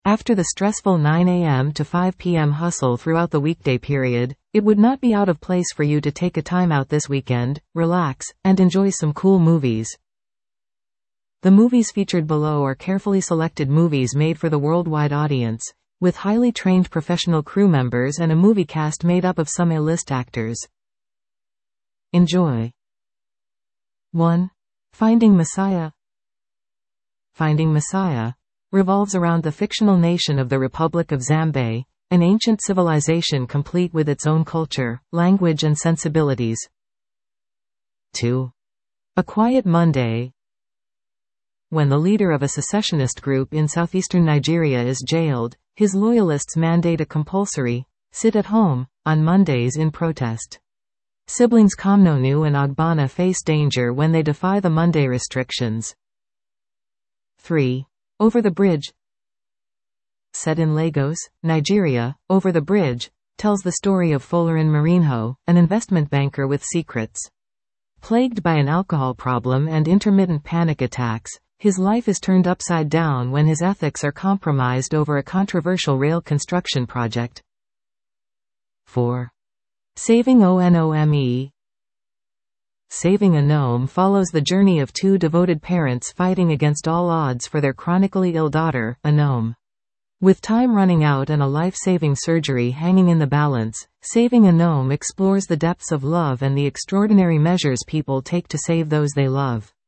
After the stressful 9 a.m. to 5 p.m. hustle throughout the weekday period, it would not be out of place for you to take a time out this weekend, relax, and enjoy some cool movies. The movies featured below are carefully selected movies made for the worldwide audience, with highly trained professional crew members and a movie cast made up of some A-list actors. Enjoy. 1. Finding Messiah. Finding Messiah revolves around the fictional nation of the Republic of Zambia, an ancient civilization complete with its own culture, language and sensibilities. 2. A Quiet Monday. When the leader of a secessionist group in southeastern Nigeria is jailed, his loyalists mandate a compulsory sit at home on Mondays in protest. Siblings Kamnonu and Ogbonna face danger when they defy the Monday restrictions. 3. Over the Bridge. Set in Lagos, Nigeria, Over the Bridge tells the story of Folarin Marinho, an investment banker with secrets. Plagued by an alcohol problem and intermittent panic attacks, his life is turned upside down when his ethics are compromised over a controversial rail construction project. 4. Saving Onome. Saving Onome follows the journey of two devoted parents fighting against all odds for their chronically ill daughter, Onome. With time running out and a life-saving surgery hanging in the balance, Saving Onome explores the depths of love and the extraordinary measures people take to save those they love.